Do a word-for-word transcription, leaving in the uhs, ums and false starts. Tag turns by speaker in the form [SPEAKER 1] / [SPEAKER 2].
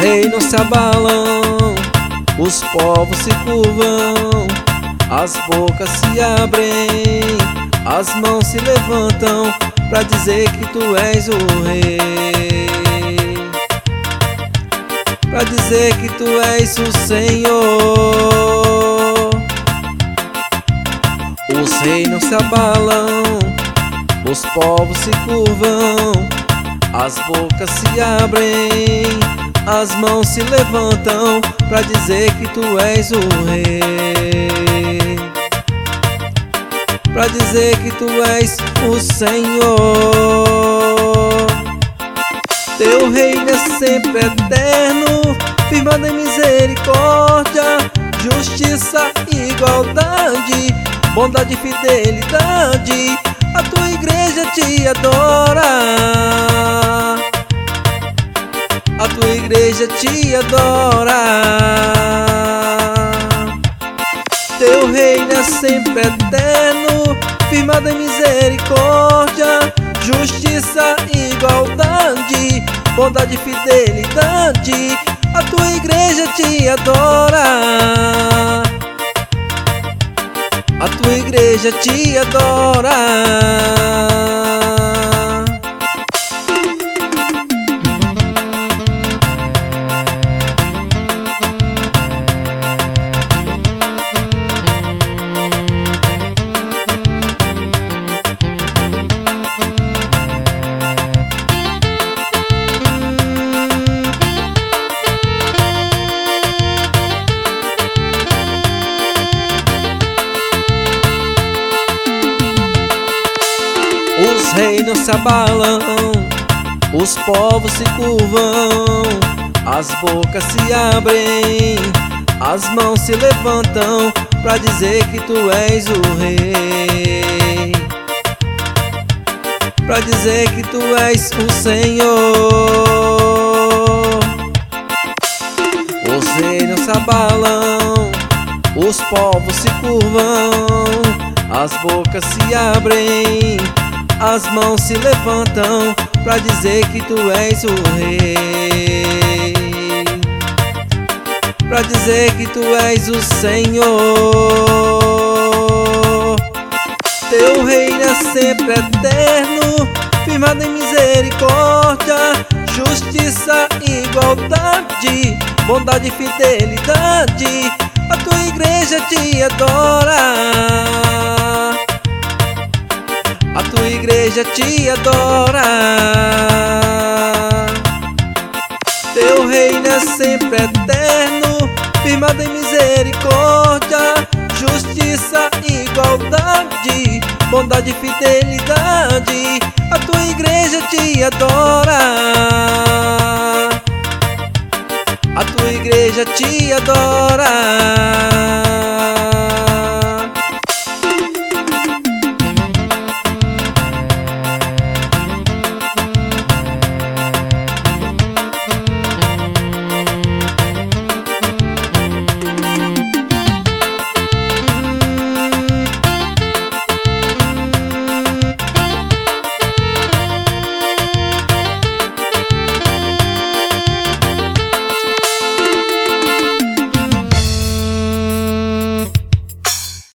[SPEAKER 1] reinos se abalam, os povos se curvam, as bocas se abrem, as mãos se levantam pra dizer que tu és o rei, pra dizer que tu és o Senhor. Os reinos se abalam, os povos se curvam, as bocas se abrem, as mãos se levantam pra dizer que tu és o rei, pra dizer que tu és o Senhor. Teu reino é sempre eterno, firmado em misericórdia, justiça e igualdade, bondade e fidelidade. A tua igreja te adora, a tua igreja te adora. Teu reino é sempre eterno, firmado em misericórdia, justiça e igualdade, bondade e fidelidade. A tua igreja te adora, a tua igreja te adora. Os reinos se abalam, os povos se curvam, as bocas se abrem, as mãos se levantam pra dizer que tu és o rei, pra dizer que tu és o Senhor. Os reinos se abalam, os povos se curvam, as bocas se abrem, as mãos se levantam pra dizer que tu és o rei, pra dizer que tu és o Senhor. Teu reino é sempre eterno, firmado em misericórdia, justiça e igualdade, bondade e fidelidade. A tua igreja te adora, a tua igreja te adora. Teu reino é sempre eterno, firmado em misericórdia, justiça e igualdade, bondade e fidelidade. A tua igreja te adora, a tua igreja te adora.